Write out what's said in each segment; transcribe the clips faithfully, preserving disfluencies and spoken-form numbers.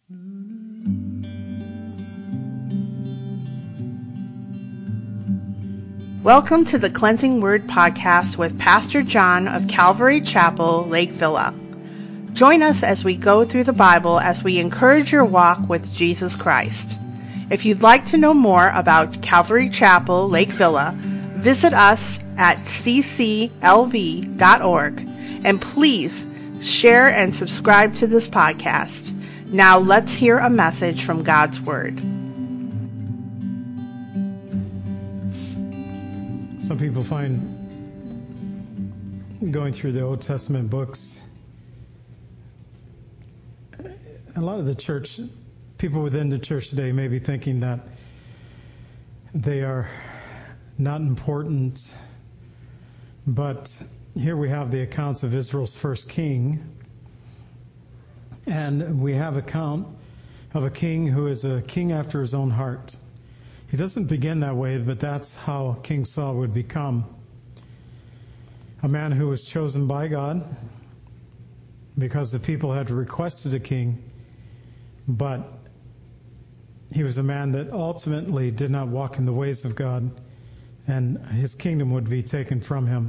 Welcome to the Cleansing Word Podcast with Pastor John of Calvary Chapel, Lake Villa. Join us as we go through the Bible as we encourage your walk with Jesus Christ. If you'd like to know more about Calvary Chapel, Lake Villa, visit us at c c l v dot org and please share and subscribe to this podcast. Now let's hear a message from God's Word. Some people find going through the Old Testament books, a lot of the church, people within the church today may be thinking that they are not important, but here we have the accounts of Israel's first king, and we have account of a king who is a king after his own heart. He doesn't begin that way, but that's how King Saul would become. A man who was chosen by God because the people had requested a king, but he was a man that ultimately did not walk in the ways of God, and his kingdom would be taken from him.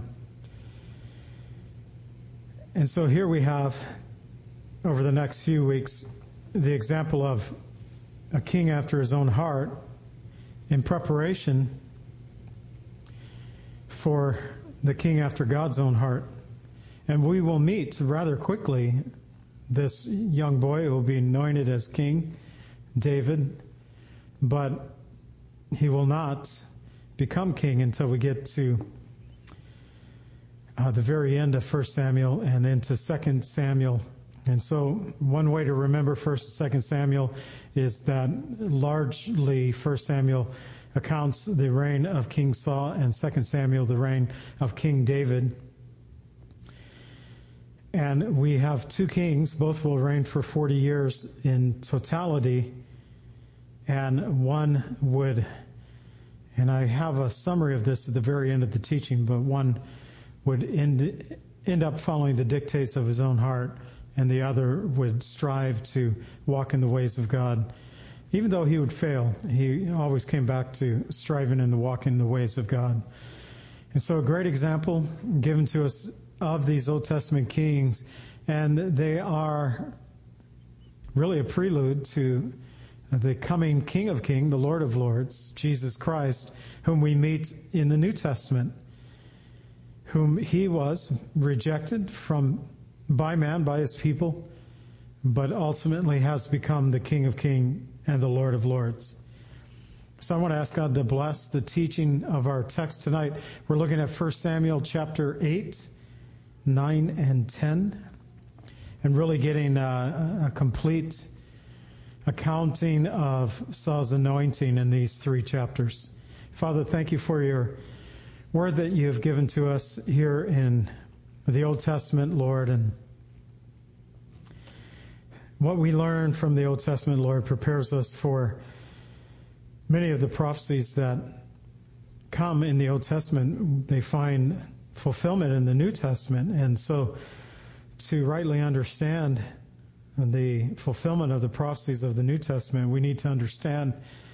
And so here we have, over the next few weeks, the example of a king after his own heart, in preparation for the king after God's own heart. And we will meet rather quickly this young boy who will be anointed as king, David, but he will not become king until we get to uh, the very end of First Samuel and into Second Samuel. And so one way to remember First and Second Samuel is that largely First Samuel accounts the reign of King Saul and Second Samuel the reign of King David. And we have two kings, both will reign for forty years in totality, and one would, and I have a summary of this at the very end of the teaching, but one would end, end up following the dictates of his own heart, and the other would strive to walk in the ways of God. Even though he would fail, he always came back to striving and to walk in the ways of God. And so a great example given to us of these Old Testament kings, and they are really a prelude to the coming King of Kings, the Lord of Lords, Jesus Christ, whom we meet in the New Testament, whom he was rejected from by man, by his people, but ultimately has become the King of Kings and the Lord of Lords. So I want to ask God to bless the teaching of our text tonight. We're looking at First Samuel chapter eight, nine, and ten, and really getting a, a complete accounting of Saul's anointing in these three chapters. Father, thank you for your word that you have given to us here in the Old Testament, Lord, and what we learn from the Old Testament, Lord, prepares us for many of the prophecies that come in the Old Testament. They find fulfillment in the New Testament, and so to rightly understand the fulfillment of the prophecies of the New Testament, we need to understand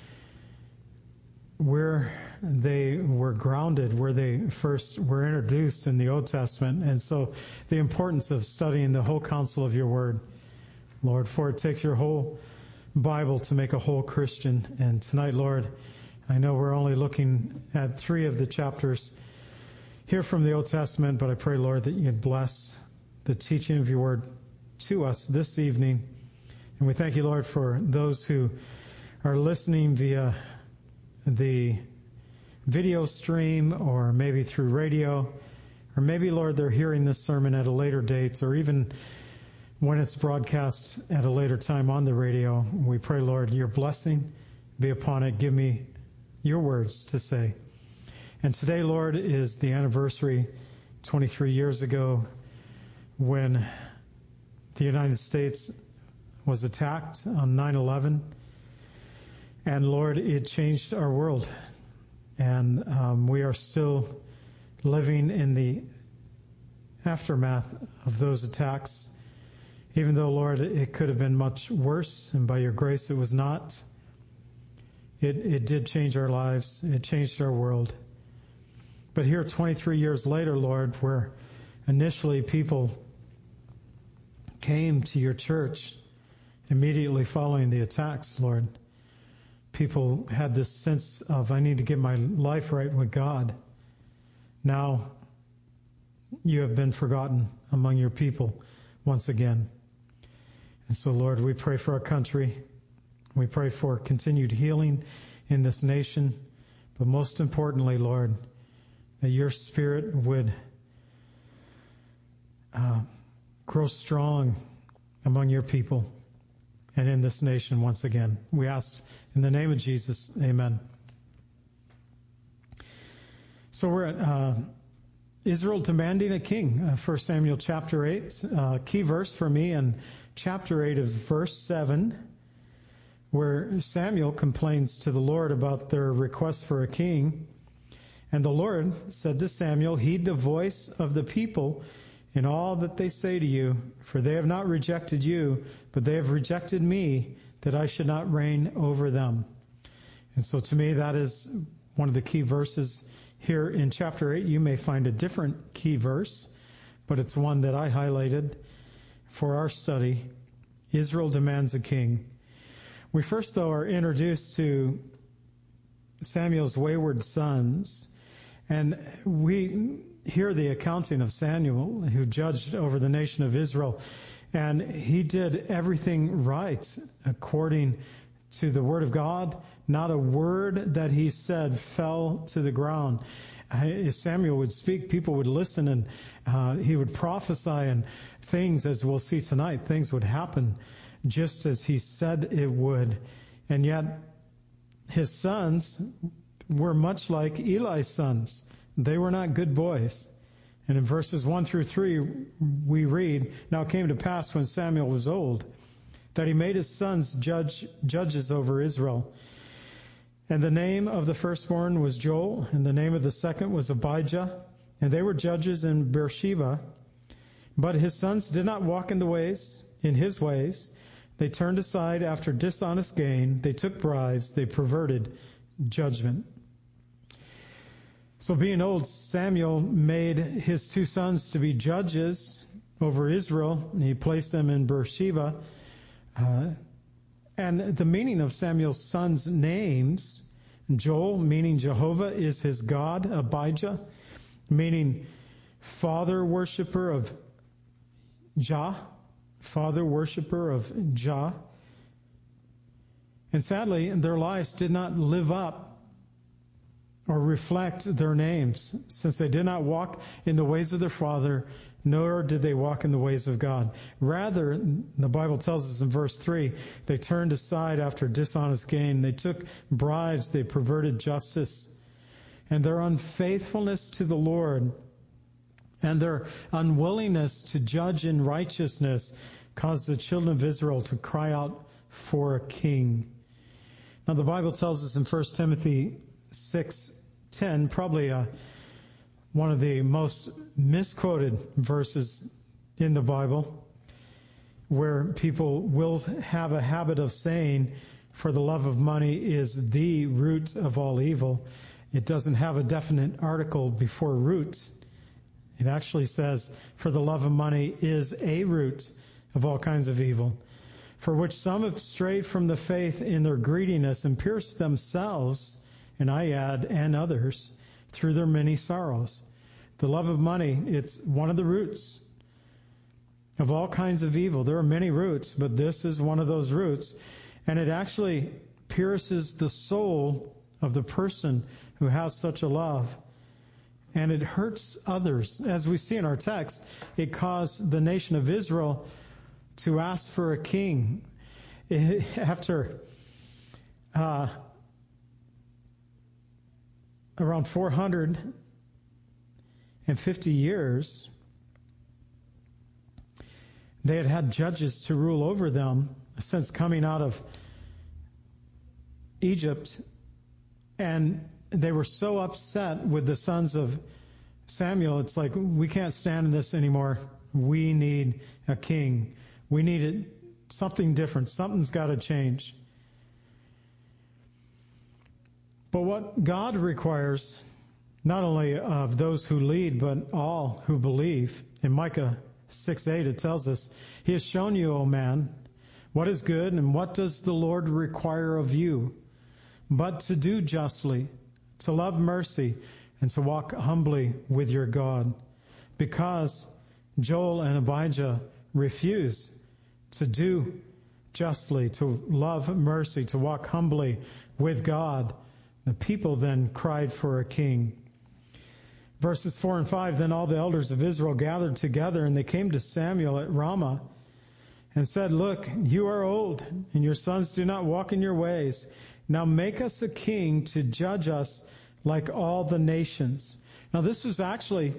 where they were grounded, where they first were introduced in the Old Testament. And so the importance of studying the whole counsel of your word, Lord, for it takes your whole Bible to make a whole Christian. And tonight, Lord, I know we're only looking at three of the chapters here from the Old Testament, but I pray, Lord, that you'd bless the teaching of your word to us this evening. And we thank you, Lord, for those who are listening via the video stream, or maybe through radio, or maybe, Lord, they're hearing this sermon at a later date, or even when it's broadcast at a later time on the radio. We pray, Lord, your blessing be upon it. Give me your words to say. And today, Lord, is the anniversary, twenty-three years ago, when the United States was attacked on nine eleven. And Lord, it changed our world. And um, we are still living in the aftermath of those attacks Even though, Lord, it could have been much worse, and by your grace it was not, it, it did change our lives. It changed our world. But here, twenty-three years later, Lord, where initially people came to your church immediately following the attacks, Lord, people had this sense of, I need to get my life right with God. Now, you have been forgotten among your people once again. And so, Lord, we pray for our country. We pray for continued healing in this nation. But most importantly, Lord, that your Spirit would uh, grow strong among your people and in this nation once again. We ask in the name of Jesus, amen. So we're at uh, Israel demanding a king, uh, First Samuel chapter eight. Uh, key verse for me in chapter eight is verse seven, where Samuel complains to the Lord about their request for a king. And the Lord said to Samuel, heed the voice of the people in all that they say to you, for they have not rejected you, but they have rejected me, that I should not reign over them. And so to me, that is one of the key verses here in chapter eight. You may find a different key verse, but it's one that I highlighted for our study. Israel demands a king. We first, though, are introduced to Samuel's wayward sons. And we hear the accounting of Samuel, who judged over the nation of Israel. And he did everything right according to the word of God. Not a word that he said fell to the ground. As Samuel would speak, people would listen, and uh, he would prophesy, and things, as we'll see tonight, things would happen just as he said it would. And yet his sons were much like Eli's sons. They were not good boys. And in verses one through three, we read, now it came to pass when Samuel was old, that he made his sons judge, judges over Israel. And the name of the firstborn was Joel, and the name of the second was Abijah, and they were judges in Beersheba. But his sons did not walk in the ways, in his ways. They turned aside after dishonest gain. They took bribes. They perverted judgment. So being old, Samuel made his two sons to be judges over Israel. He placed them in Beersheba. Uh, and the meaning of Samuel's sons' names, Joel, meaning Jehovah is his God. Abijah, meaning father worshiper of Jah, father worshiper of Jah. And sadly, their lives did not live up or reflect their names, since they did not walk in the ways of their father, nor did they walk in the ways of God. Rather, the Bible tells us in verse three, they turned aside after dishonest gain. They took bribes. They perverted justice. And their unfaithfulness to the Lord and their unwillingness to judge in righteousness caused the children of Israel to cry out for a king. Now, the Bible tells us in First Timothy six ten, probably uh, one of the most misquoted verses in the Bible, where people will have a habit of saying, for the love of money is the root of all evil. It doesn't have a definite article before root. It actually says, for the love of money is a root of all kinds of evil, for which some have strayed from the faith in their greediness and pierced themselves, and I add, and others, through their many sorrows. The love of money, it's one of the roots of all kinds of evil. There are many roots, but this is one of those roots. And it actually pierces the soul of the person who has such a love. And it hurts others. As we see in our text, it caused the nation of Israel to ask for a king. After uh, around four hundred fifty years, they had had judges to rule over them since coming out of Egypt, and they were so upset with the sons of Samuel. It's like, we can't stand this anymore. We need a king. We needed something different. Something's got to change. But what God requires, not only of those who lead, but all who believe, in Micah six eight it tells us, He has shown you, O man, what is good, and what does the Lord require of you, but to do justly, to love mercy, and to walk humbly with your God. Because Joel and Abijah refuse to do justly, to love mercy, to walk humbly with God, the people then cried for a king. Verses four and five, then all the elders of Israel gathered together, and they came to Samuel at Ramah and said, Look, you are old, and your sons do not walk in your ways. Now make us a king to judge us like all the nations. Now this was actually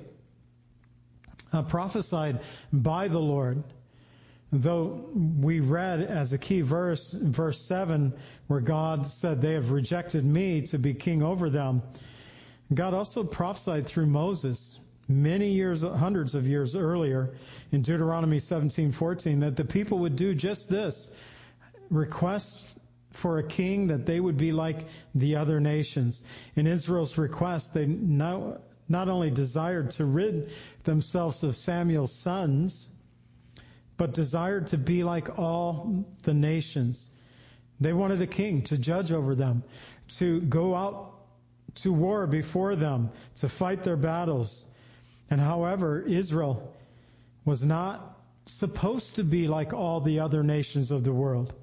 uh, prophesied by the Lord. Though we read as a key verse, verse seven, where God said, they have rejected me to be king over them. God also prophesied through Moses many years, hundreds of years earlier in Deuteronomy seventeen fourteen that the people would do just this, request for a king that they would be like the other nations. In Israel's request, they not, not only desired to rid themselves of Samuel's sons, but desired to be like all the nations. They wanted a king to judge over them, to go out to war before them, to fight their battles. And however, Israel was not supposed to be like all the other nations of the world.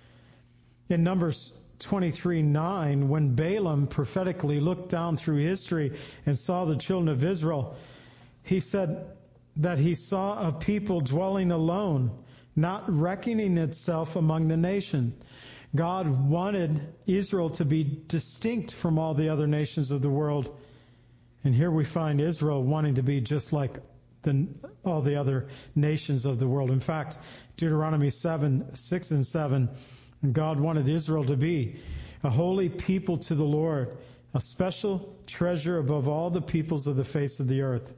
In Numbers twenty-three nine, when Balaam prophetically looked down through history and saw the children of Israel, he said that he saw a people dwelling alone, not reckoning itself among the nation. God wanted Israel to be distinct from all the other nations of the world. And here we find Israel wanting to be just like the, all the other nations of the world. In fact, Deuteronomy seven, six and seven, God wanted Israel to be a holy people to the Lord, a special treasure above all the peoples of the face of the earth.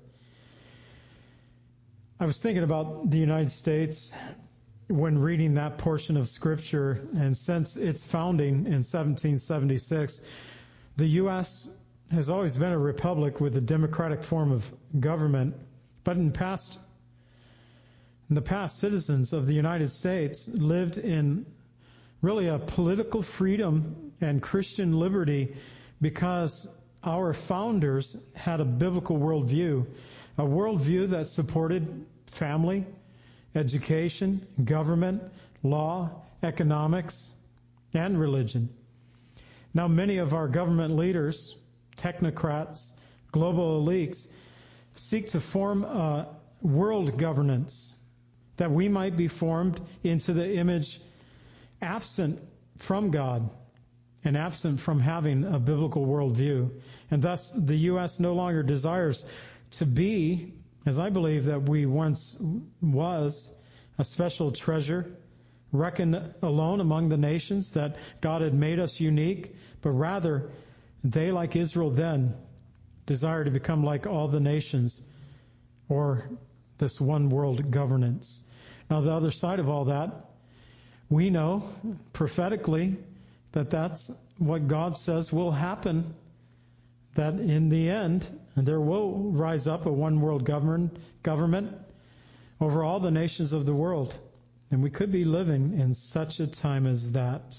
I was thinking about the United States when reading that portion of Scripture, and since its founding in seventeen seventy-six, the U S has always been a republic with a democratic form of government, but in past, in the past, citizens of the United States lived in really a political freedom and Christian liberty because our founders had a biblical worldview, a worldview that supported family, education, government, law, economics, and religion. Now, many of our government leaders, technocrats, global elites, seek to form a world governance that we might be formed into the image absent from God and absent from having a biblical worldview. And thus, the U S no longer desires to be, as I believe that we once was, a special treasure, reckoned alone among the nations, that God had made us unique, but rather they, like Israel then, desire to become like all the nations, or this one world governance. Now, the other side of all that, we know prophetically that that's what God says will happen, that in the end there will rise up a one world govern, government over all the nations of the world. And we could be living in such a time as that.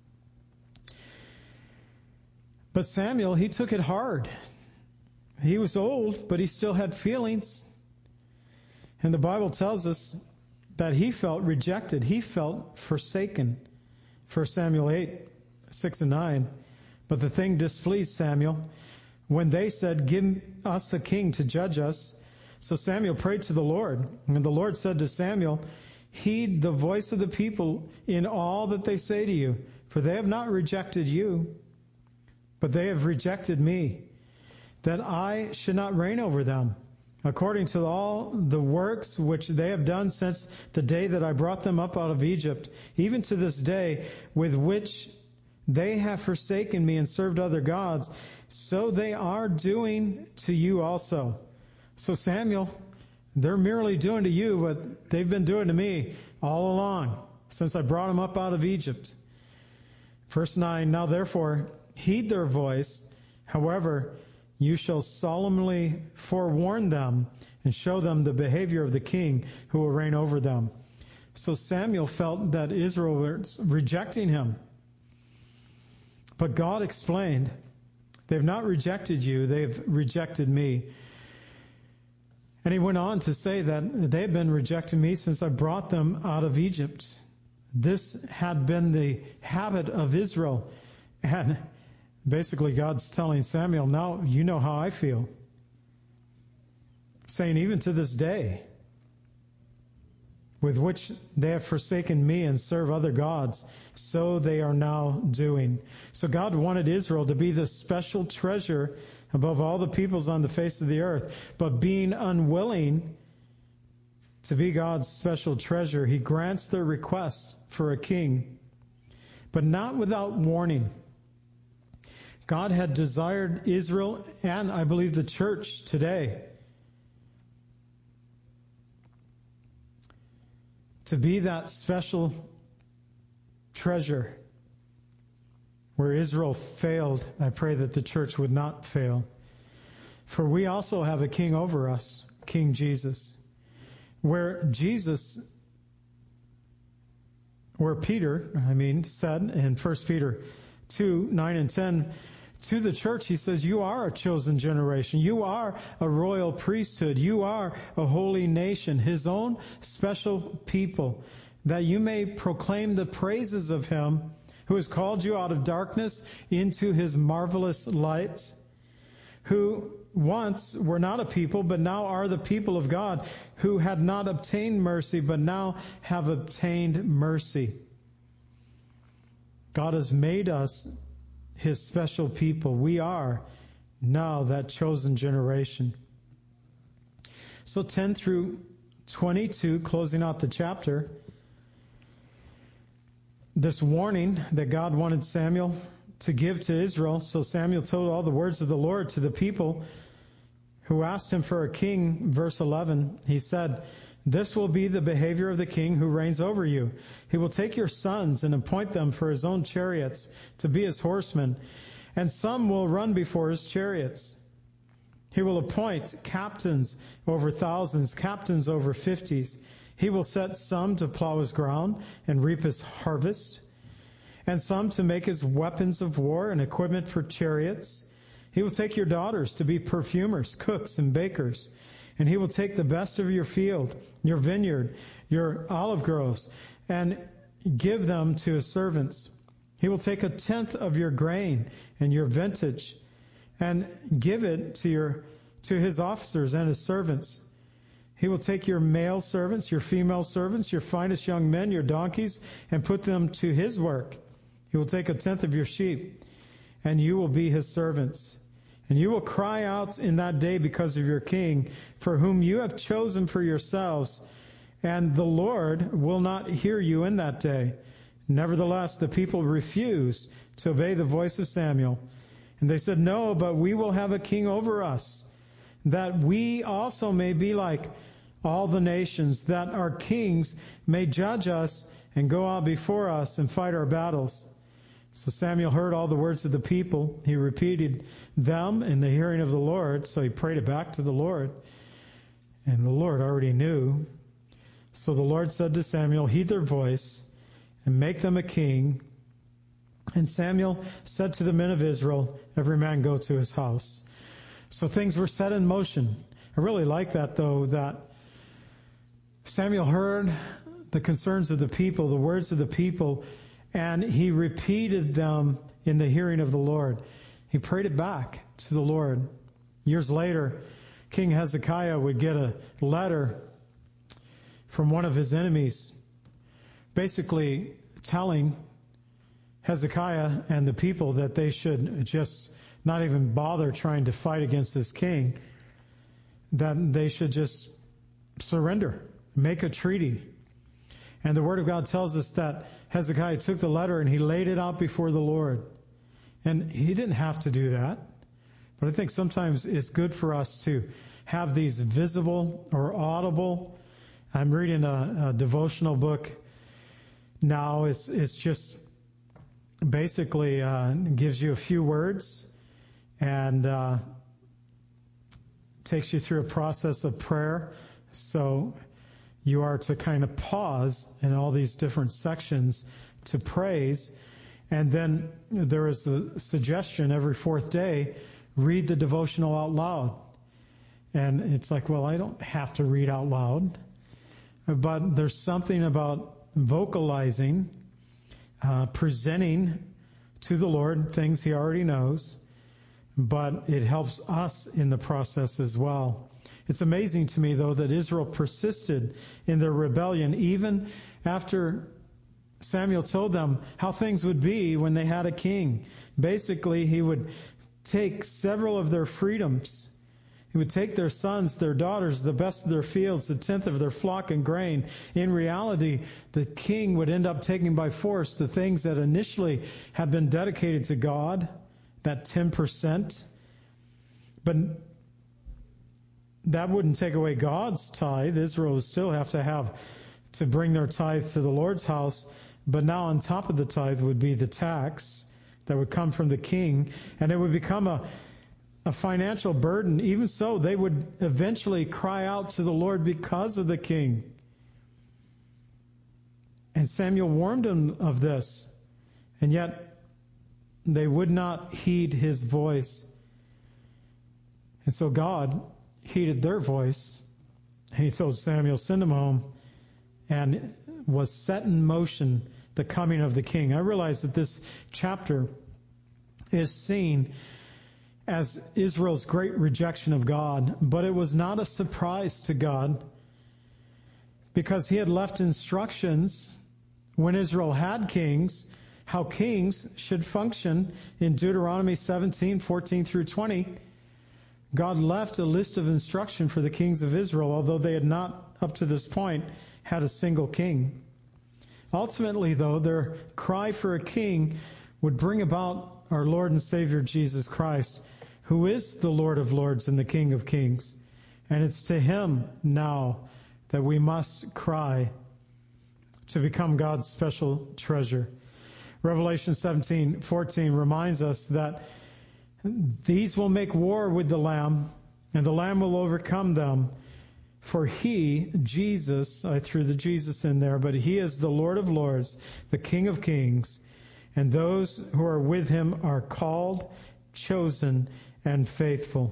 But Samuel, he took it hard. He was old, but he still had feelings. And the Bible tells us that he felt rejected. He felt forsaken. First Samuel eight, six and nine. But the thing displeased Samuel when they said, give us a king to judge us. So Samuel prayed to the Lord. And the Lord said to Samuel, heed the voice of the people in all that they say to you, for they have not rejected you, but they have rejected me, that I should not reign over them, according to all the works which they have done since the day that I brought them up out of Egypt, even to this day, with which they have forsaken me and served other gods, so they are doing to you also. So Samuel, they're merely doing to you what they've been doing to me. all along, since I brought them up out of Egypt. Verse nine, now therefore, heed their voice. However, you shall solemnly forewarn them and show them the behavior of the king who will reign over them. So Samuel felt that Israel was rejecting him. But God explained, they've not rejected you, they've rejected me. And he went on to say that they've been rejecting me since I brought them out of Egypt. This had been the habit of Israel. And basically God's telling Samuel, now you know how I feel. Saying even to this day, with which they have forsaken me and serve other gods, so they are now doing. So God wanted Israel to be the special treasure above all the peoples on the face of the earth. But being unwilling to be God's special treasure, he grants their request for a king, but not without warning. God had desired Israel, and I believe the church today, to be that special treasure. Where Israel failed, I pray that the church would not fail. For we also have a king over us, King Jesus. Where Jesus, where Peter, I mean, said in First Peter two, nine and ten, to the church, he says, you are a chosen generation. You are a royal priesthood. You are a holy nation, his own special people, that you may proclaim the praises of him who has called you out of darkness into his marvelous light, who once were not a people, but now are the people of God, who had not obtained mercy, but now have obtained mercy. God has made us his special people. We are now that chosen generation. So ten through twenty-two, closing out the chapter, this warning that God wanted Samuel to give to Israel. So Samuel told all the words of the Lord to the people who asked him for a king. Verse eleven, he said, this will be the behavior of the king who reigns over you. He will take your sons and appoint them for his own chariots to be his horsemen, and some will run before his chariots. He will appoint captains over thousands, captains over fifties. He will set some to plow his ground and reap his harvest, and some to make his weapons of war and equipment for chariots. He will take your daughters to be perfumers, cooks, and bakers. And he will take the best of your field, your vineyard, your olive groves, and give them to his servants. He will take a tenth of your grain and your vintage, and give it to your to his officers and his servants. He will take your male servants, your female servants, your finest young men, your donkeys, and put them to his work. He will take a tenth of your sheep, and you will be his servants. And you will cry out in that day because of your king, for whom you have chosen for yourselves, and the Lord will not hear you in that day. Nevertheless, the people refused to obey the voice of Samuel. And they said, no, but we will have a king over us, that we also may be like all the nations, that our kings may judge us and go out before us and fight our battles. So Samuel heard all the words of the people. He repeated them in the hearing of the Lord. So he prayed it back to the Lord. And the Lord already knew. So the Lord said to Samuel, heed their voice and make them a king. And Samuel said to the men of Israel, every man go to his house. So things were set in motion. I really like that, though, that Samuel heard the concerns of the people, the words of the people, and he repeated them in the hearing of the Lord. He prayed it back to the Lord. Years later, King Hezekiah would get a letter from one of his enemies, basically telling Hezekiah and the people that they should just not even bother trying to fight against this king, that they should just surrender, make a treaty. And the Word of God tells us that Hezekiah took the letter and he laid it out before the Lord. And he didn't have to do that. But I think sometimes it's good for us to have these visible or audible I'm reading a, a devotional book now. It's it's just basically uh, gives you a few words and uh, takes you through a process of prayer. So you are to kind of pause in all these different sections to praise. And then there is the suggestion every fourth day, read the devotional out loud. And it's like, well, I don't have to read out loud. But there's something about vocalizing, uh, presenting to the Lord things He already knows, but it helps us in the process as well. It's amazing to me, though, that Israel persisted in their rebellion even after Samuel told them how things would be when they had a king. Basically, he would take several of their freedoms. He would take their sons, their daughters, the best of their fields, the tenth of their flock and grain. In reality, the king would end up taking by force the things that initially had been dedicated to God, that ten percent. But that wouldn't take away God's tithe. Israel would still have to have to bring their tithe to the Lord's house. But now on top of the tithe would be the tax that would come from the king, and it would become a, a financial burden. Even so, they would eventually cry out to the Lord because of the king. And Samuel warned them of this, and yet they would not heed his voice. And so God heeded their voice, and He told Samuel, send them home, and was set in motion the coming of the king. I realize that this chapter is seen as Israel's great rejection of God, but it was not a surprise to God because He had left instructions when Israel had kings, how kings should function in Deuteronomy seventeen, fourteen through twenty. God left a list of instruction for the kings of Israel, although they had not, up to this point, had a single king. Ultimately, though, their cry for a king would bring about our Lord and Savior Jesus Christ, who is the Lord of Lords and the King of Kings. And it's to Him now that we must cry to become God's special treasure. Revelation seventeen fourteen reminds us that these will make war with the Lamb, and the Lamb will overcome them. For He, Jesus, I threw the Jesus in there, but He is the Lord of Lords, the King of Kings, and those who are with Him are called, chosen, and faithful.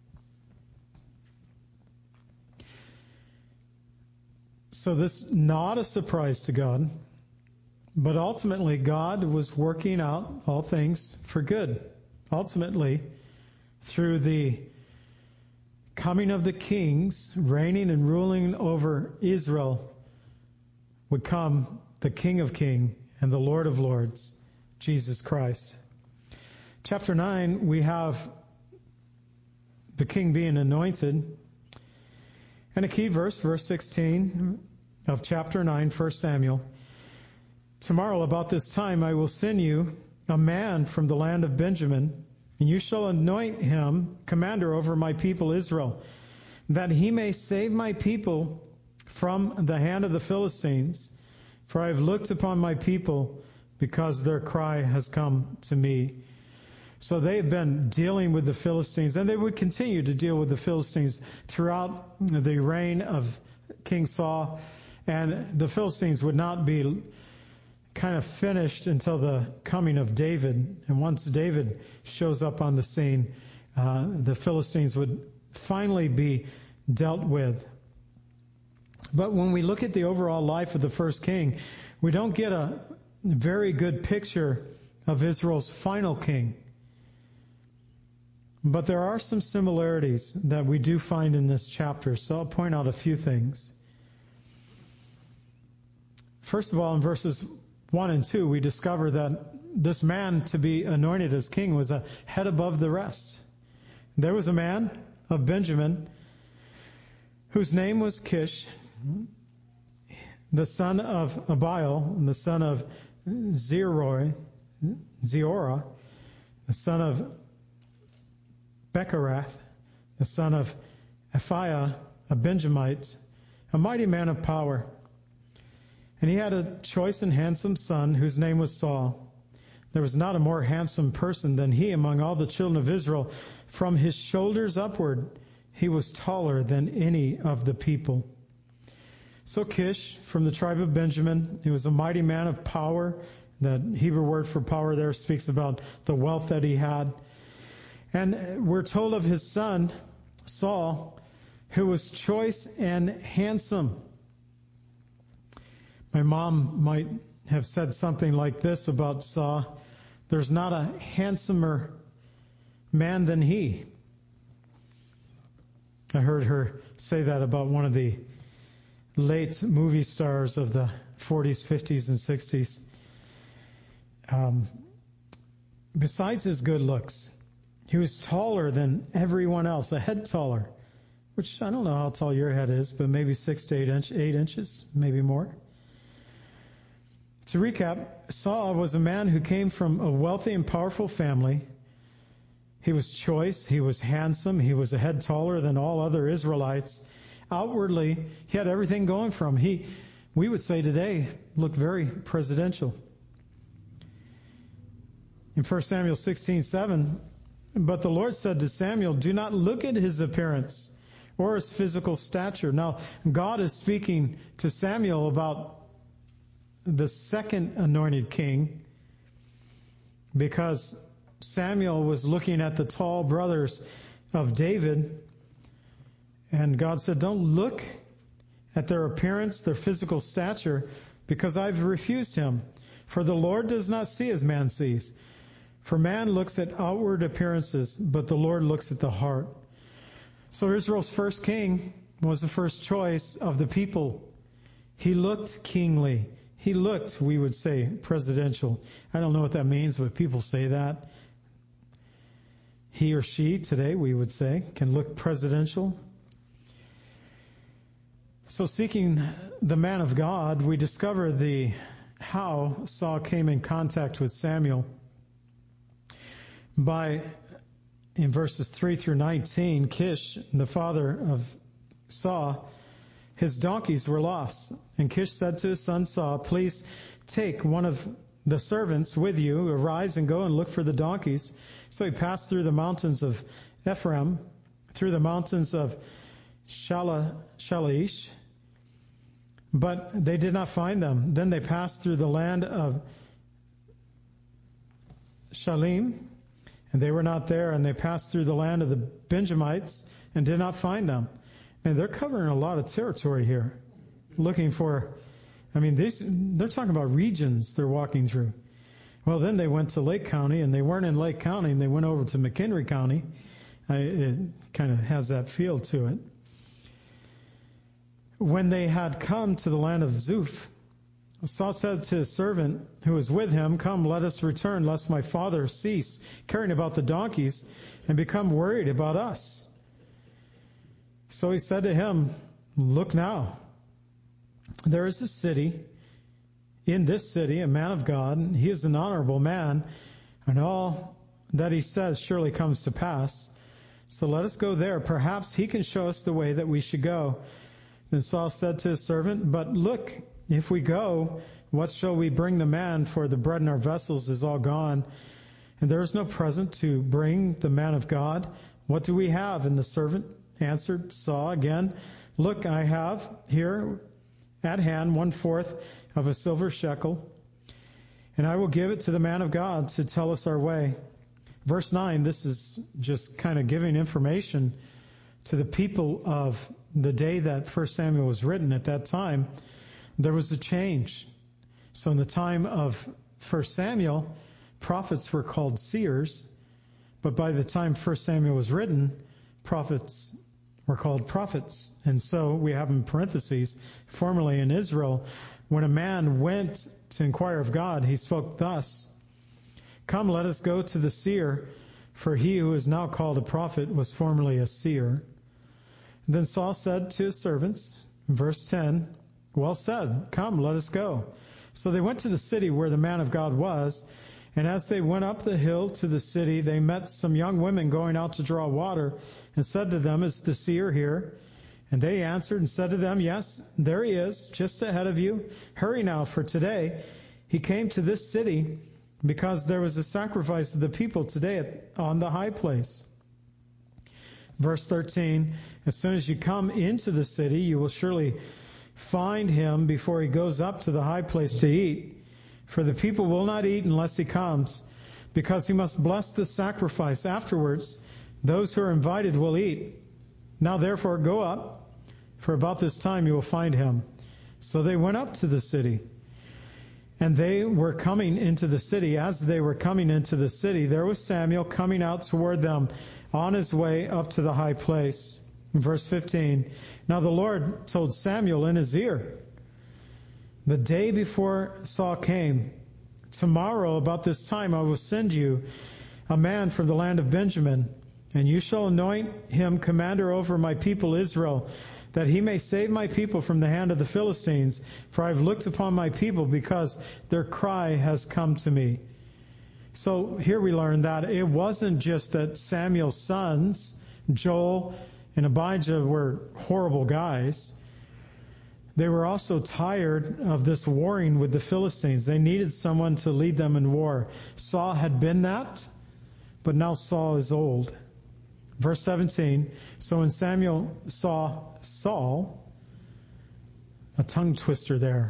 So this is not a surprise to God, but ultimately God was working out all things for good. Ultimately, through the coming of the kings, reigning and ruling over Israel, would come the King of Kings and the Lord of Lords, Jesus Christ. Chapter nine, we have the king being anointed. And a key verse, verse sixteen of chapter nine, First Samuel. Tomorrow about this time I will send you a man from the land of Benjamin, and you shall anoint him commander over my people Israel, that he may save my people from the hand of the Philistines. For I have looked upon my people, because their cry has come to me. So they have been dealing with the Philistines, and they would continue to deal with the Philistines throughout the reign of King Saul. And the Philistines would not be kind of finished until the coming of David. And once David shows up on the scene, uh, the Philistines would finally be dealt with. But when we look at the overall life of the first king, we don't get a very good picture of Israel's final king. But there are some similarities that we do find in this chapter, so I'll point out a few things. First of all, in verses one and two, we discover that this man to be anointed as king was a head above the rest. There was a man of Benjamin whose name was Kish, the son of Abiel, the son of Zeroi, Zeorah, the son of Becherath, the son of Ephiah, a Benjamite, a mighty man of power. And he had a choice and handsome son whose name was Saul. There was not a more handsome person than he among all the children of Israel. From his shoulders upward, he was taller than any of the people. So Kish, from the tribe of Benjamin, he was a mighty man of power. That Hebrew word for power there speaks about the wealth that he had. And we're told of his son, Saul, who was choice and handsome. My mom might have said something like this about Saul: there's not a handsomer man than he. I heard her say that about one of the late movie stars of the forties, fifties, and sixties. Um, besides his good looks, he was taller than everyone else, a head taller, which I don't know how tall your head is, but maybe six to eight, inch, eight inches, maybe more. To recap, Saul was a man who came from a wealthy and powerful family. He was choice, he was handsome, he was a head taller than all other Israelites. Outwardly, he had everything going for him. He, we would say today, looked very presidential. In First Samuel sixteen seven, but the Lord said to Samuel, do not look at his appearance or his physical stature. Now, God is speaking to Samuel about the second anointed king, because Samuel was looking at the tall brothers of David, and God said, don't look at their appearance, their physical stature, because I've refused him. For the Lord does not see as man sees. For man looks at outward appearances, but the Lord looks at the heart. So Israel's first king was the first choice of the people. He looked kingly. He looked, we would say, presidential. I don't know what that means, but people say that. He or she, today we would say, can look presidential. So seeking the man of God, we discover the how Saul came in contact with Samuel. By, in verses three through nineteen, Kish, the father of Saul, his donkeys were lost. And Kish said to his son Saul, please take one of the servants with you, arise and go and look for the donkeys. So he passed through the mountains of Ephraim, through the mountains of Shala, Shalish, but they did not find them. Then they passed through the land of Shalim, and they were not there, and they passed through the land of the Benjamites and did not find them. And they're covering a lot of territory here, looking for, I mean, these, they're talking about regions they're walking through. Well, then they went to Lake County, and they weren't in Lake County, and they went over to McHenry County. I, it kind of has that feel to it. When they had come to the land of Zuph, Saul said to his servant who was with him, come, let us return, lest my father cease caring about the donkeys and become worried about us. So he said to him, look now, there is a city, in this city, a man of God, and he is an honorable man, and all that he says surely comes to pass. So let us go there. Perhaps he can show us the way that we should go. Then Saul said to his servant, but look, if we go, what shall we bring the man? For the bread in our vessels is all gone, and there is no present to bring the man of God. What do we have? And the servant answered Saul again, look, I have here at hand one fourth of a silver shekel, and I will give it to the man of God to tell us our way. Verse nine, this is just kind of giving information to the people of the day that First Samuel was written. At that time, there was a change. So in the time of First Samuel, prophets were called seers, but by the time First Samuel was written, prophets were called prophets. And so we have in parentheses, formerly in Israel, when a man went to inquire of God, he spoke thus, come, let us go to the seer, for he who is now called a prophet was formerly a seer. And then Saul said to his servants, verse ten, well said, come, let us go. So they went to the city where the man of God was, and as they went up the hill to the city, they met some young women going out to draw water, and said to them, is the seer here? And they answered and said to them, Yes, there he is, just ahead of you. Hurry now, for today he came to this city because there was a sacrifice of the people today on the high place. Verse thirteen, as soon as you come into the city, you will surely find him before he goes up to the high place to eat. For the people will not eat unless he comes, because he must bless the sacrifice. Afterwards, those who are invited will eat. Now therefore go up, for about this time you will find him. So they went up to the city. And they were coming into the city. As they were coming into the city, there was Samuel coming out toward them on his way up to the high place. In verse fifteen, now the Lord told Samuel in his ear, the day before Saul came, tomorrow about this time I will send you a man from the land of Benjamin, and you shall anoint him commander over my people Israel, that he may save my people from the hand of the Philistines. For I have looked upon my people because their cry has come to me. So here we learn that it wasn't just that Samuel's sons, Joel and Abijah, were horrible guys. They were also tired of this warring with the Philistines. They needed someone to lead them in war. Saul had been that, but now Saul is old. Verse seventeen, so when Samuel saw Saul, a tongue twister there,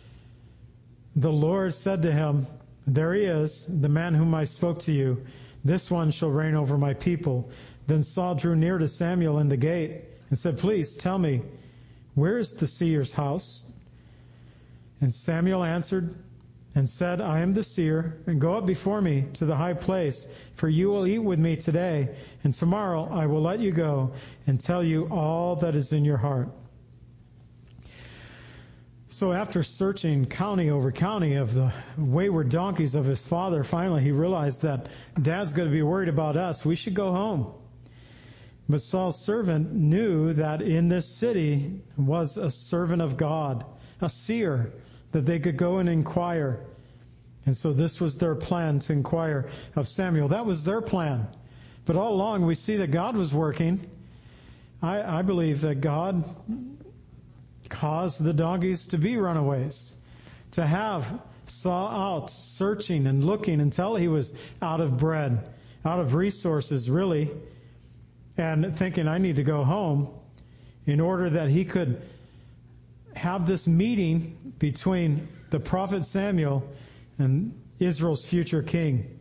the Lord said to him, there he is, the man whom I spoke to you. This one shall reign over my people. Then Saul drew near to Samuel in the gate and said, please tell me, where is the seer's house? And Samuel answered and said, I am the seer, and go up before me to the high place, for you will eat with me today, and tomorrow I will let you go and tell you all that is in your heart. So after searching county over county of the wayward donkeys of his father, finally he realized that Dad's going to be worried about us. We should go home. But Saul's servant knew that in this city was a servant of God, a seer, that they could go and inquire. And so this was their plan, to inquire of Samuel. That was their plan. But all along we see that God was working. I, I believe that God caused the donkeys to be runaways, to have Saul out searching and looking until he was out of bread, out of resources really, and thinking, I need to go home, in order that he could have this meeting between the prophet Samuel and Israel's future king.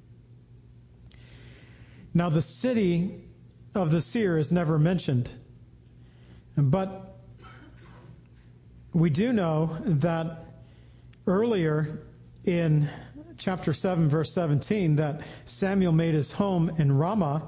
Now the city of the seer is never mentioned, but we do know that earlier in chapter seven, verse seventeen, that Samuel made his home in Ramah,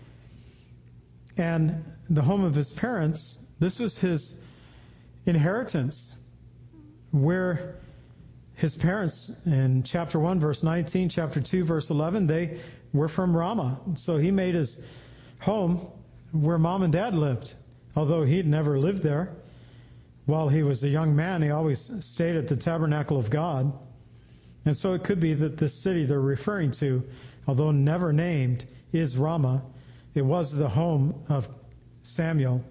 and the home of his parents. This was his inheritance, where his parents in chapter one, verse nineteen, chapter two, verse eleven, they were from Ramah. So he made his home where mom and dad lived, although he'd never lived there. While he was a young man, he always stayed at the tabernacle of God. And so it could be that this city they're referring to, although never named, is Ramah. It was the home of Samuel.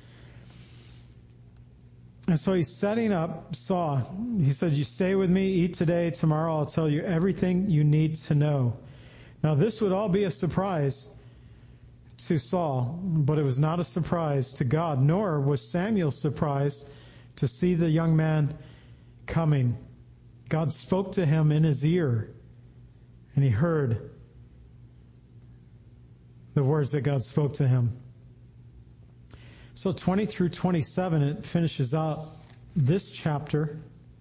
And so he's setting up Saul. He said, you stay with me, eat today, tomorrow I'll tell you everything you need to know. Now this would all be a surprise to Saul, but it was not a surprise to God, nor was Samuel surprised to see the young man coming. God spoke to him in his ear, and he heard the words that God spoke to him. So twenty through twenty-seven, it finishes out this chapter.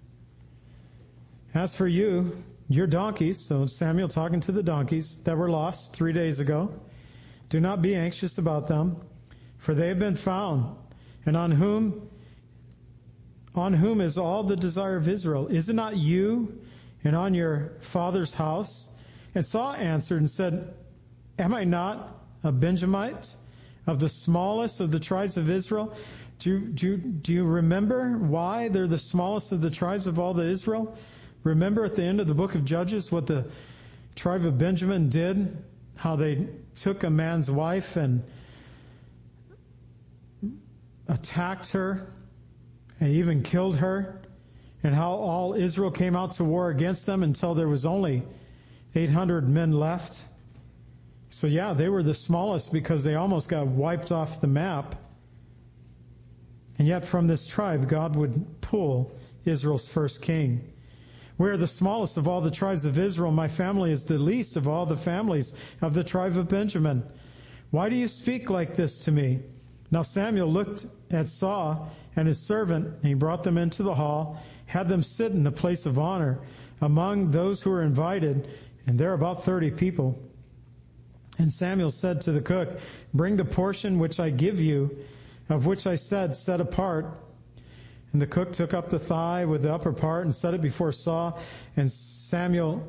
As for you, your donkeys, so Samuel talking to the donkeys that were lost three days ago, do not be anxious about them, for they have been found. And on whom, on whom is all the desire of Israel? Is it not you and on your father's house? And Saul answered and said, am I not a Benjamite, of the smallest of the tribes of Israel? Do, do, do you remember why they're the smallest of the tribes of all the Israel? Remember at the end of the book of Judges what the tribe of Benjamin did? How they took a man's wife and attacked her and even killed her, and how all Israel came out to war against them until there was only eight hundred men left. So yeah, they were the smallest because they almost got wiped off the map. And yet from this tribe, God would pull Israel's first king. We are the smallest of all the tribes of Israel. My family is the least of all the families of the tribe of Benjamin. Why do you speak like this to me? Now Samuel looked at Saul and his servant, and he brought them into the hall, had them sit in the place of honor among those who were invited, and there were about thirty people. And Samuel said to the cook, bring the portion which I give you, of which I said, set apart. And the cook took up the thigh with the upper part and set it before Saul. And Samuel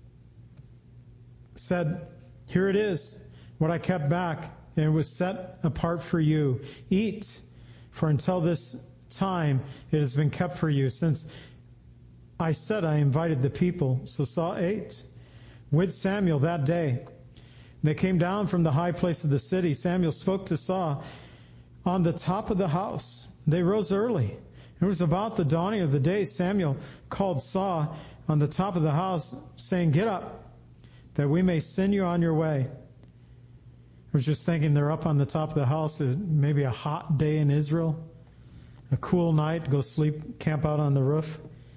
said, here it is, what I kept back, and it was set apart for you. Eat, for until this time it has been kept for you, since I said I invited the people. So Saul ate with Samuel that day. They came down from the high place of the city. Samuel spoke to Saul on the top of the house. They rose early. It was about the dawning of the day. Samuel called Saul on the top of the house, saying, get up, that we may send you on your way. I was just thinking they're up on the top of the house, maybe a hot day in Israel, a cool night, go sleep, camp out on the roof.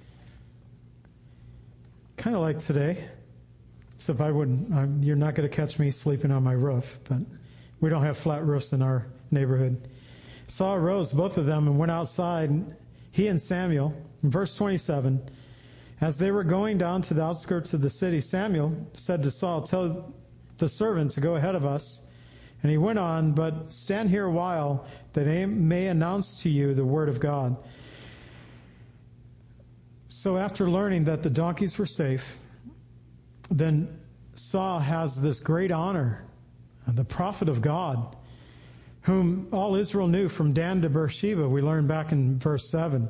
Kind of like today. Except I wouldn't, uh, you're not going to catch me sleeping on my roof, but we don't have flat roofs in our neighborhood. Saul arose, both of them, and went outside, he and Samuel. In verse twenty-seven, as they were going down to the outskirts of the city, Samuel said to Saul, tell the servant to go ahead of us. And he went on, but stand here a while, that I may announce to you the word of God. So after learning that the donkeys were safe, then Saul has this great honor, the prophet of God, whom all Israel knew from Dan to Beersheba, we learn back in verse seven,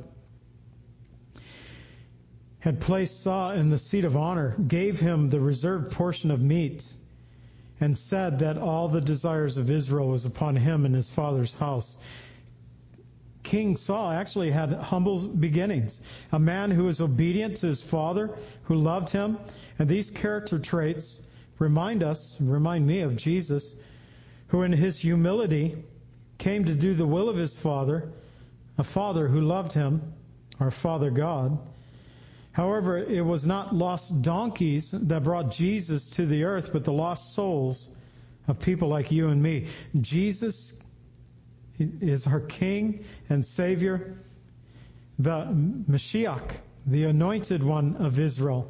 had placed Saul in the seat of honor, gave him the reserved portion of meat, and said that all the desires of Israel was upon him and his father's house. King Saul actually had humble beginnings. A man who was obedient to his father, who loved him. And these character traits remind us, remind me of Jesus, who in his humility came to do the will of his father, a father who loved him, our Father God. However, it was not lost donkeys that brought Jesus to the earth, but the lost souls of people like you and me. Jesus is our King and Savior, the Mashiach, the anointed one of Israel.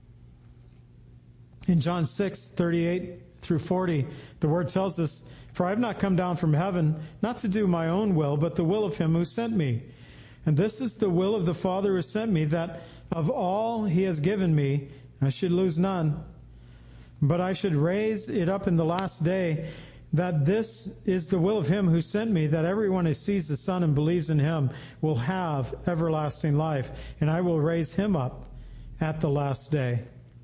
In John six, thirty-eight through forty, the word tells us, for I have not come down from heaven, not to do my own will, but the will of him who sent me. And this is the will of the Father who sent me, that of all he has given me, I should lose none, but I should raise it up in the last day. That this is the will of him who sent me, that everyone who sees the Son and believes in him will have everlasting life, and I will raise him up at the last day.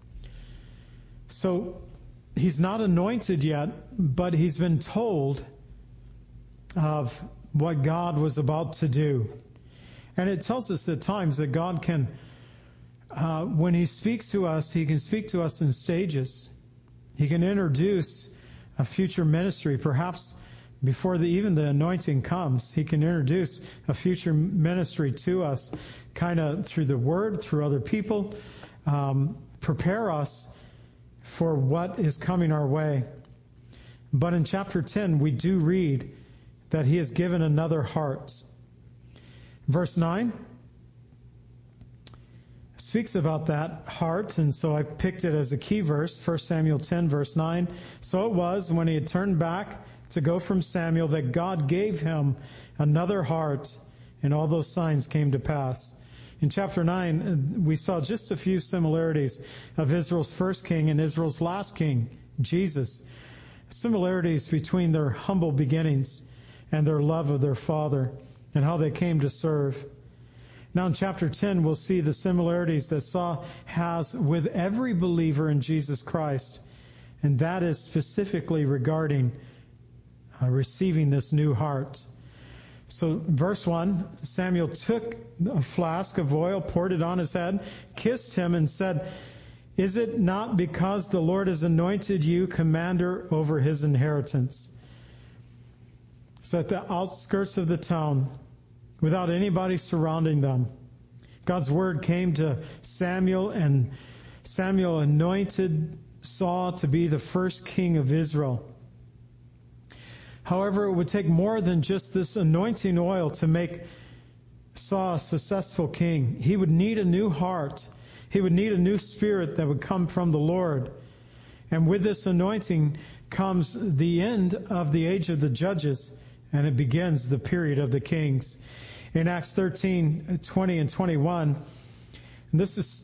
So he's not anointed yet, but he's been told of what God was about to do. And it tells us at times that God can, uh, when he speaks to us, he can speak to us in stages. He can introduce a future ministry, perhaps before the, even the anointing comes. He can introduce a future ministry to us, kind of through the Word, through other people, um, prepare us for what is coming our way. But in chapter ten, we do read that he has given another heart. Verse nine speaks about that heart, and so I picked it as a key verse, First Samuel ten, verse nine. So it was, when he had turned back to go from Samuel, that God gave him another heart, and all those signs came to pass. In chapter nine, we saw just a few similarities of Israel's first king and Israel's last king, Jesus. Similarities between their humble beginnings and their love of their father, and how they came to serve. Now in chapter ten, we'll see the similarities that Saul has with every believer in Jesus Christ, and that is specifically regarding uh, receiving this new heart. So verse one, Samuel took a flask of oil, poured it on his head, kissed him, and said, "Is it not because the Lord has anointed you commander over his inheritance?" So at the outskirts of the town, without anybody surrounding them, God's word came to Samuel, and Samuel anointed Saul to be the first king of Israel. However, it would take more than just this anointing oil to make Saul a successful king. He would need a new heart. He would need a new spirit that would come from the Lord. And with this anointing comes the end of the age of the judges, and it begins the period of the kings. In Acts thirteen, twenty and twenty-one, and this is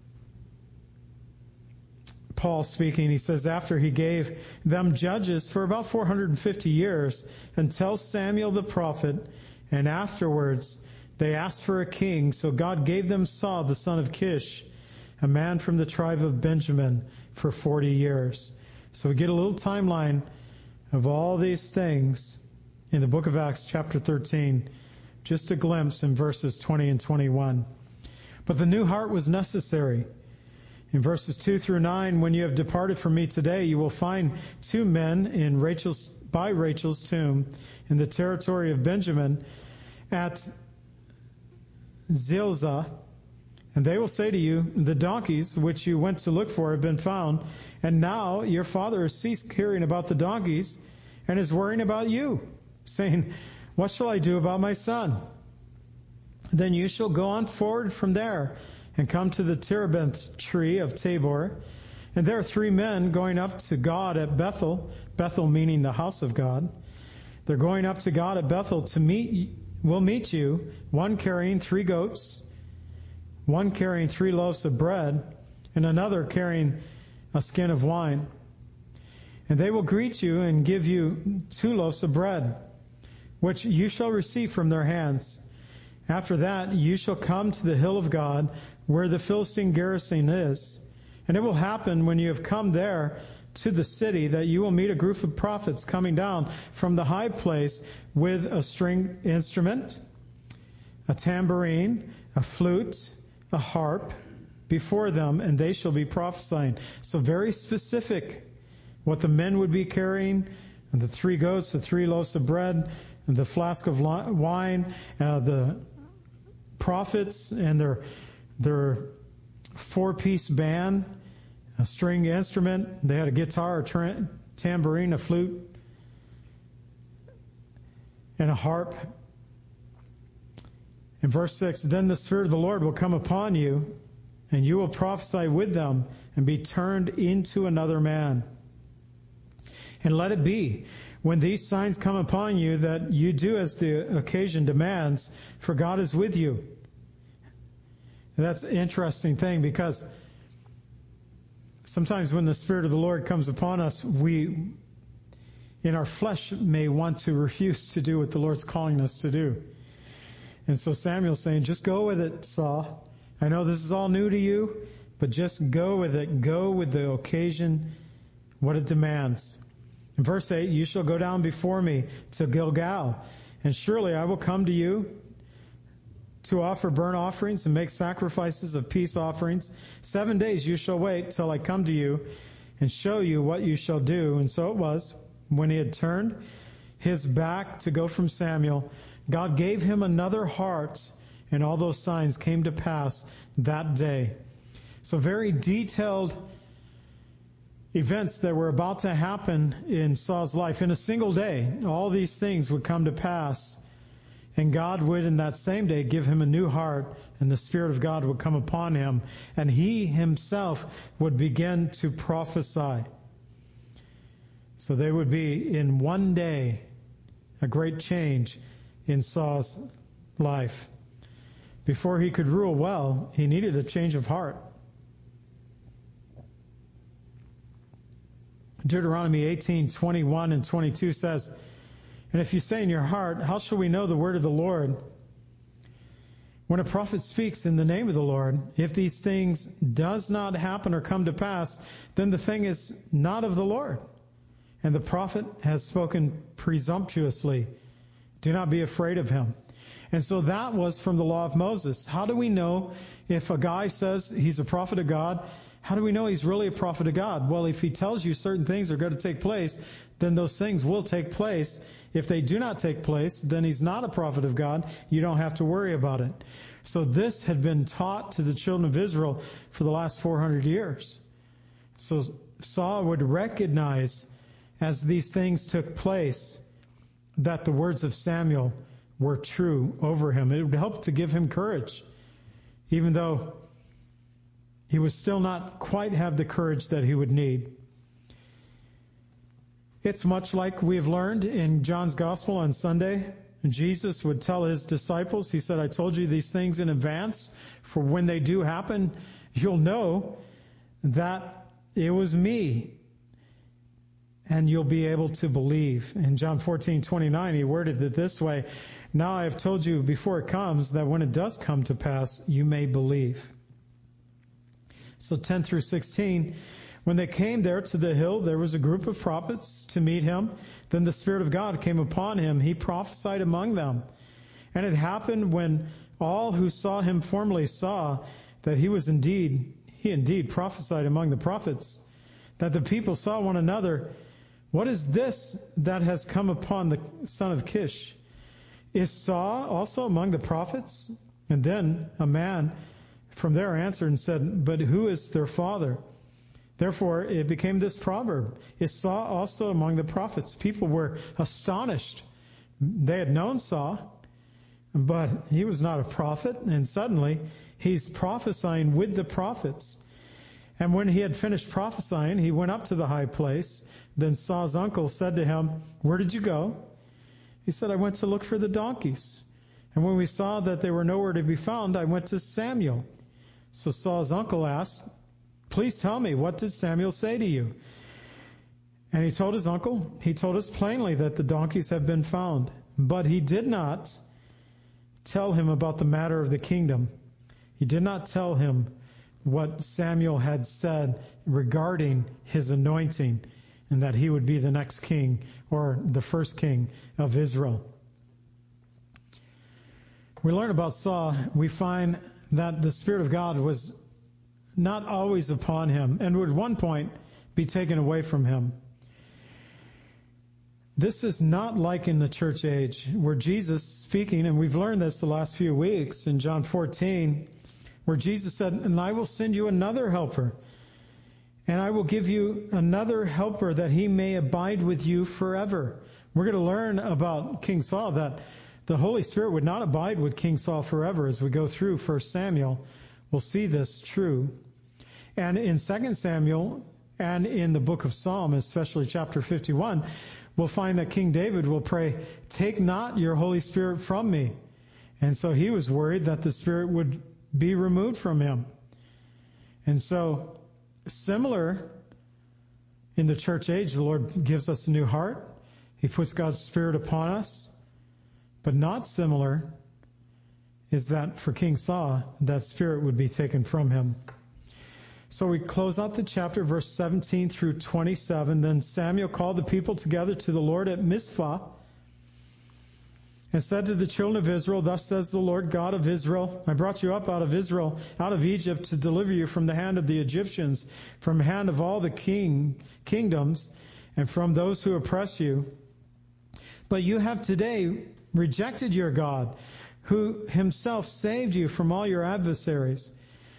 Paul speaking. He says, after he gave them judges for about four hundred fifty years until Samuel the prophet, and afterwards they asked for a king, so God gave them Saul the son of Kish, a man from the tribe of Benjamin, for forty years. So we get a little timeline of all these things in the book of Acts chapter thirteen, just a glimpse in verses twenty and twenty-one. But the new heart was necessary. In verses two through nine, when you have departed from me today, you will find two men in Rachel's, by Rachel's tomb in the territory of Benjamin at Zilzah, and they will say to you, the donkeys which you went to look for have been found, and now your father has ceased caring about the donkeys and is worrying about you, saying, what shall I do about my son? Then you shall go on forward from there and come to the terebinth tree of Tabor. And there are three men going up to God at Bethel, Bethel meaning the house of God. They're going up to God at Bethel to meet, will meet you, one carrying three goats, one carrying three loaves of bread, and another carrying a skin of wine. And they will greet you and give you two loaves of bread, which you shall receive from their hands. After that, you shall come to the hill of God, where the Philistine garrison is. And it will happen when you have come there to the city that you will meet a group of prophets coming down from the high place with a string instrument, a tambourine, a flute, a harp before them, and they shall be prophesying. So very specific what the men would be carrying, and the three goats, the three loaves of bread, and the flask of wine, uh, the prophets and their their four-piece band, a string instrument. They had a guitar, a tra- tambourine, a flute, and a harp. In verse six, then the Spirit of the Lord will come upon you, and you will prophesy with them and be turned into another man. And let it be, when these signs come upon you, that you do as the occasion demands, for God is with you. And that's an interesting thing, because sometimes when the Spirit of the Lord comes upon us, we, in our flesh, may want to refuse to do what the Lord's calling us to do. And so Samuel's saying, just go with it, Saul. I know this is all new to you, but just go with it. Go with the occasion, what it demands. In verse eight, you shall go down before me to Gilgal, and surely I will come to you to offer burnt offerings and make sacrifices of peace offerings. Seven days you shall wait till I come to you and show you what you shall do. And so it was, when he had turned his back to go from Samuel, God gave him another heart, and all those signs came to pass that day. So very detailed events that were about to happen in Saul's life. In a single day, all these things would come to pass. And God would, in that same day, give him a new heart, and the Spirit of God would come upon him, and he himself would begin to prophesy. So there would be, in one day, a great change in Saul's life. Before he could rule well, he needed a change of heart. Deuteronomy eighteen, twenty-one and twenty-two says, and if you say in your heart, how shall we know the word of the Lord? When a prophet speaks in the name of the Lord, if these things does not happen or come to pass, then the thing is not of the Lord, and the prophet has spoken presumptuously. Do not be afraid of him. And so that was from the law of Moses. How do we know if a guy says he's a prophet of God? How do we know he's really a prophet of God? Well, if he tells you certain things are going to take place, then those things will take place. If they do not take place, then he's not a prophet of God. You don't have to worry about it. So this had been taught to the children of Israel for the last four hundred years. So Saul would recognize as these things took place that the words of Samuel were true over him. It would help to give him courage, even though he would still not quite have the courage that he would need. It's much like we've learned in John's Gospel on Sunday. Jesus would tell his disciples, he said, I told you these things in advance, for when they do happen, you'll know that it was me, and you'll be able to believe. In John fourteen twenty-nine, he worded it this way, now I have told you before it comes, that when it does come to pass, you may believe. So ten through sixteen, when they came there to the hill, there was a group of prophets to meet him. Then the Spirit of God came upon him. He prophesied among them. And it happened when all who saw him formerly saw that he was indeed, he indeed prophesied among the prophets, that the people saw one another, what is this that has come upon the son of Kish? Is Saul also among the prophets? And then a man from there answered and said, but who is their father? Therefore it became this proverb, is Saul also among the prophets? People were astonished. They had known Saul, but he was not a prophet, and suddenly he's prophesying with the prophets. And when he had finished prophesying, he went up to the high place. Then Saul's uncle said to him, where did you go? He said, I went to look for the donkeys. And when we saw that they were nowhere to be found, I went to Samuel. So Saul's uncle asked, please tell me, what did Samuel say to you? And he told his uncle, he told us plainly that the donkeys have been found. But he did not tell him about the matter of the kingdom. He did not tell him what Samuel had said regarding his anointing and that he would be the next king or the first king of Israel. We learn about Saul. We find that the Spirit of God was not always upon him and would at one point be taken away from him. This is not like in the church age where Jesus speaking, and we've learned this the last few weeks in John fourteen, where Jesus said, and I will send you another helper, and I will give you another helper that he may abide with you forever. We're going to learn about King Saul that the Holy Spirit would not abide with King Saul forever. As we go through First Samuel, we'll see this true. And in Second Samuel and in the book of Psalm, especially chapter fifty-one, we'll find that King David will pray, take not your Holy Spirit from me. And so he was worried that the Spirit would be removed from him. And so, similar in the church age, the Lord gives us a new heart. He puts God's Spirit upon us. But not similar is that for King Saul, that Spirit would be taken from him. So we close out the chapter, verse seventeen through twenty-seven. Then Samuel called the people together to the Lord at Mizpah and said to the children of Israel, thus says the Lord God of Israel, I brought you up out of Israel, out of Egypt, to deliver you from the hand of the Egyptians, from the hand of all the king kingdoms, and from those who oppress you. But you have today rejected your God, who himself saved you from all your adversaries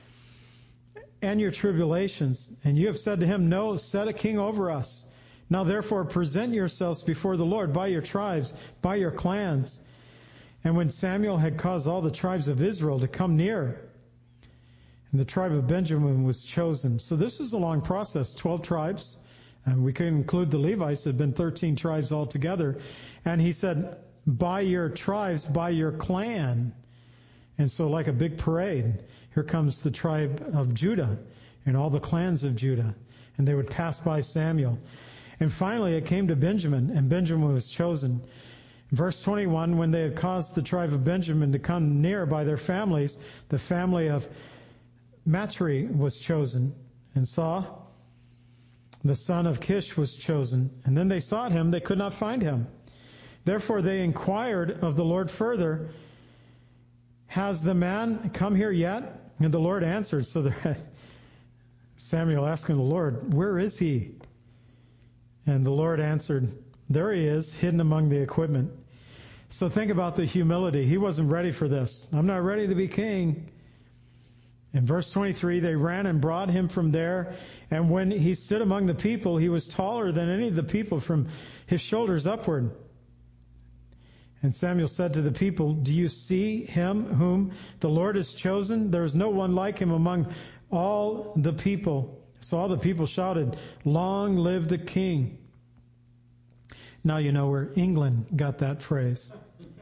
and your tribulations. And you have said to him, no, set a king over us. Now therefore present yourselves before the Lord by your tribes, by your clans. And when Samuel had caused all the tribes of Israel to come near, and the tribe of Benjamin was chosen. So this was a long process, twelve tribes. And we could include the Levites, it had been thirteen tribes altogether. And he said, by your tribes, by your clan. And so like a big parade, here comes the tribe of Judah and all the clans of Judah. And they would pass by Samuel. And finally it came to Benjamin, and Benjamin was chosen. Verse twenty-one, when they had caused the tribe of Benjamin to come near by their families, the family of Matri was chosen. And Saul, the son of Kish, was chosen. And then they sought him, they could not find him. Therefore they inquired of the Lord further, has the man come here yet? And the Lord answered. So the, Samuel asking the Lord, where is he? And the Lord answered, there he is, hidden among the equipment. So think about the humility. He wasn't ready for this. I'm not ready to be king. In verse twenty-three, they ran and brought him from there. And when he stood among the people, he was taller than any of the people from his shoulders upward. And Samuel said to the people, do you see him whom the Lord has chosen? There is no one like him among all the people. So all the people shouted, long live the king. Now you know where England got that phrase.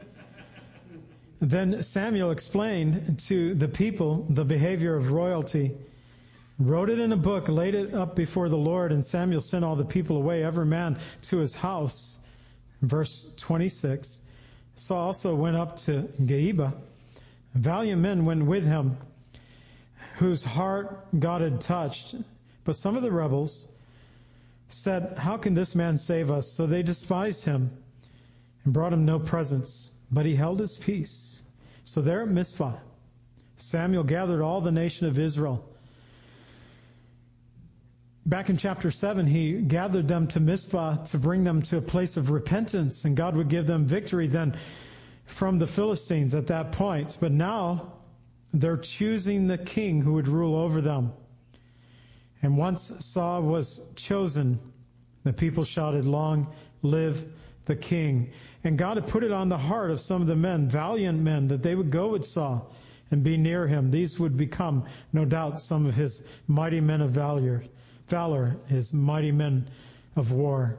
Then Samuel explained to the people the behavior of royalty, wrote it in a book, laid it up before the Lord, and Samuel sent all the people away, every man to his house. Verse twenty-six, Saul also went up to Geba. Valiant men went with him, whose heart God had touched. But some of the rebels said, how can this man save us? So they despised him and brought him no presents. But he held his peace. So there at Mizpah, Samuel gathered all the nation of Israel. Back in chapter seven, he gathered them to Mizpah to bring them to a place of repentance, and God would give them victory then from the Philistines at that point. But now they're choosing the king who would rule over them. And once Saul was chosen, the people shouted, long live the king. And God had put it on the heart of some of the men, valiant men, that they would go with Saul and be near him. These would become, no doubt, some of his mighty men of valor, valor, his mighty men of war.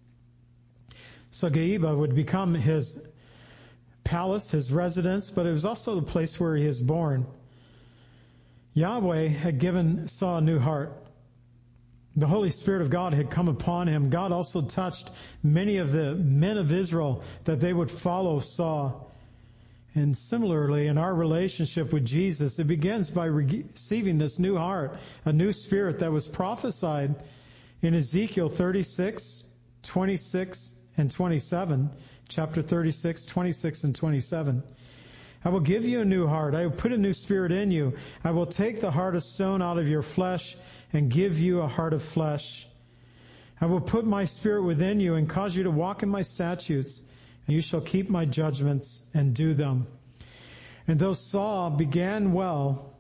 So Geba would become his palace, his residence, but it was also the place where he was born. Yahweh had given Saul a new heart. The Holy Spirit of God had come upon him. God also touched many of the men of Israel that they would follow Saul. And similarly, in our relationship with Jesus, it begins by receiving this new heart, a new spirit that was prophesied in Ezekiel thirty-six, twenty-six, and twenty-seven. Chapter thirty-six, twenty-six, and twenty-seven. I will give you a new heart. I will put a new spirit in you. I will take the heart of stone out of your flesh and give you a heart of flesh. I will put my spirit within you and cause you to walk in my statutes, and you shall keep my judgments and do them. And though Saul began well,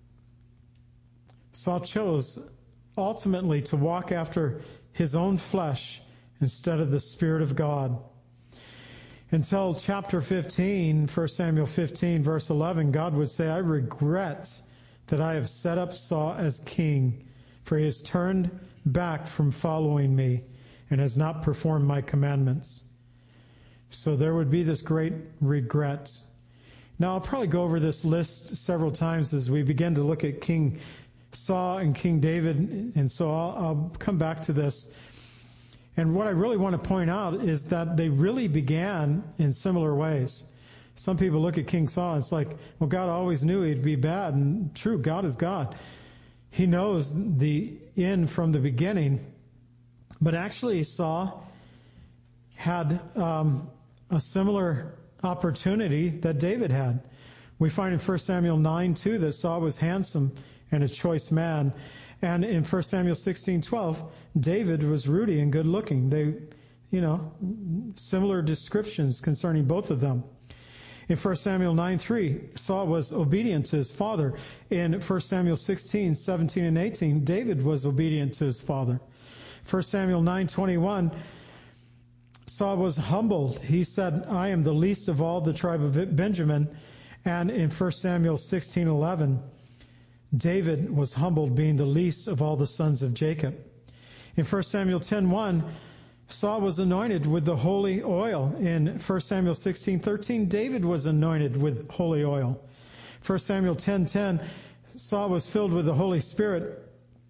Saul chose ultimately to walk after his own flesh instead of the Spirit of God. Until chapter fifteen, First Samuel fifteen, verse eleven, God would say, I regret that I have set up Saul as king, for he has turned back from following me and has not performed my commandments. So there would be this great regret. Now I'll probably go over this list several times as we begin to look at King Saul and King David, and so I'll, I'll come back to this. And what I really want to point out is that they really began in similar ways. Some people look at King Saul and it's like, well, God always knew he'd be bad. And true, God is God. He knows the end from the beginning. But actually, Saul had um, a similar opportunity that David had. We find in First Samuel nine two that Saul was handsome and a choice man. And in First Samuel sixteen twelve, David was ruddy and good looking. They, you know, similar descriptions concerning both of them. In First Samuel nine three, Saul was obedient to his father. In First Samuel sixteen seventeen and eighteen, David was obedient to his father. First Samuel nine twenty-one, Saul was humbled. He said, I am the least of all the tribe of Benjamin. And in First Samuel sixteen eleven, David was humbled, being the least of all the sons of Jacob. In First Samuel ten one, Saul was anointed with the holy oil. In First Samuel sixteen thirteen, David was anointed with holy oil. First Samuel ten ten, Saul was filled with the Holy Spirit.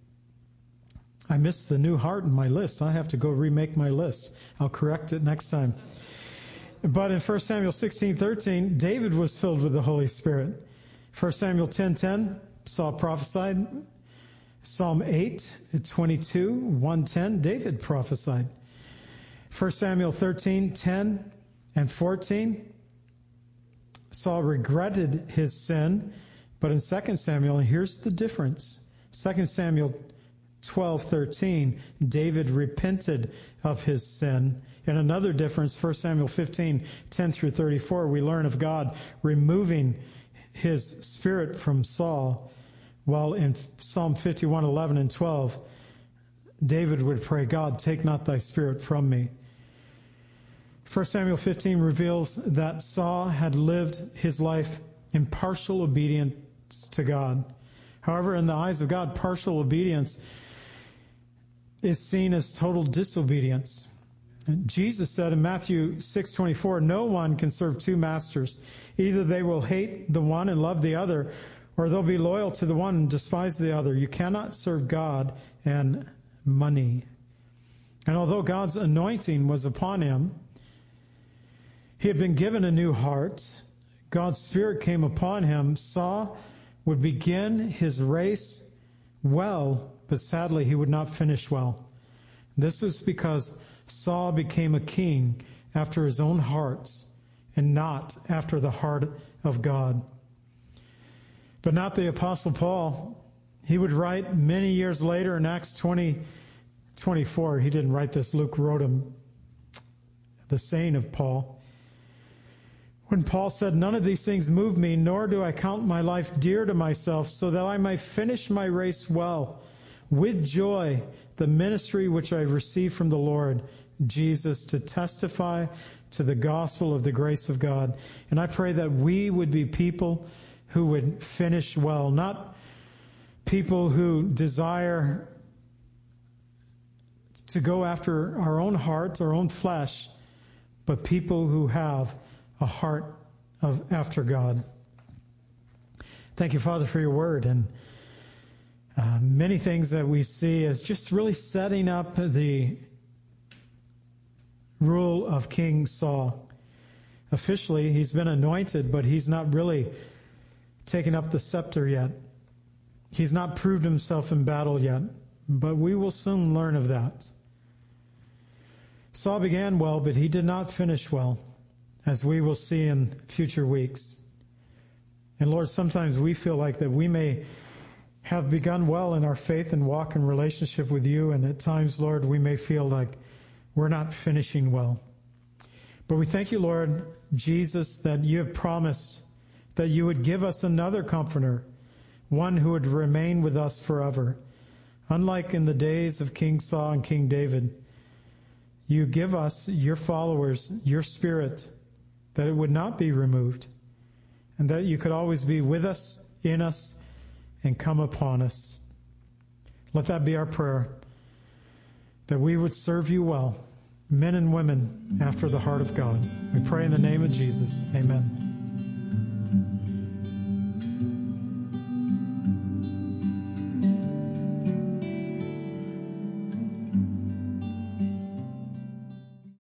I missed the new heart in my list. I have to go remake my list. I'll correct it next time. But in First Samuel sixteen thirteen, David was filled with the Holy Spirit. First Samuel ten ten, Saul prophesied. Psalm eight twenty-two, one ten, David prophesied. First Samuel thirteen ten, And fourteen, Saul regretted his sin, but in Second Samuel, here's the difference. Second Samuel twelve thirteen, David repented of his sin. And another difference, First Samuel fifteen ten through thirty-four, we learn of God removing his spirit from Saul, while in Psalm fifty-one eleven and twelve, David would pray, God, take not thy spirit from me. First Samuel fifteen reveals that Saul had lived his life in partial obedience to God. However, in the eyes of God, partial obedience is seen as total disobedience. And Jesus said in Matthew six twenty-four, no one can serve two masters. Either they will hate the one and love the other, or they'll be loyal to the one and despise the other. You cannot serve God and money. And although God's anointing was upon him, he had been given a new heart. God's Spirit came upon him. Saul would begin his race well, but sadly he would not finish well. This was because Saul became a king after his own heart and not after the heart of God. But not the Apostle Paul. He would write many years later in Acts twenty twenty-four. He didn't write this. Luke wrote him, the saying of Paul. When Paul said, none of these things move me, nor do I count my life dear to myself, so that I may finish my race well, with joy, the ministry which I received from the Lord Jesus, to testify to the gospel of the grace of God. And I pray that we would be people who would finish well, not people who desire to go after our own hearts, our own flesh, but people who have a heart of after God. Thank you, Father, for your word, and uh, many things that we see as just really setting up the rule of King Saul. Officially, he's been anointed, but he's not really taken up the scepter yet. He's not proved himself in battle yet, but we will soon learn of that. Saul began well, but he did not finish well, as we will see in future weeks. And Lord, sometimes we feel like that we may have begun well in our faith and walk in relationship with you, and at times, Lord, we may feel like we're not finishing well. But we thank you, Lord Jesus, that you have promised that you would give us another comforter, one who would remain with us forever. Unlike in the days of King Saul and King David, you give us, your followers, your Spirit, that it would not be removed, and that you could always be with us, in us, and come upon us. Let that be our prayer, that we would serve you well, men and women after the heart of God. We pray in the name of Jesus. Amen.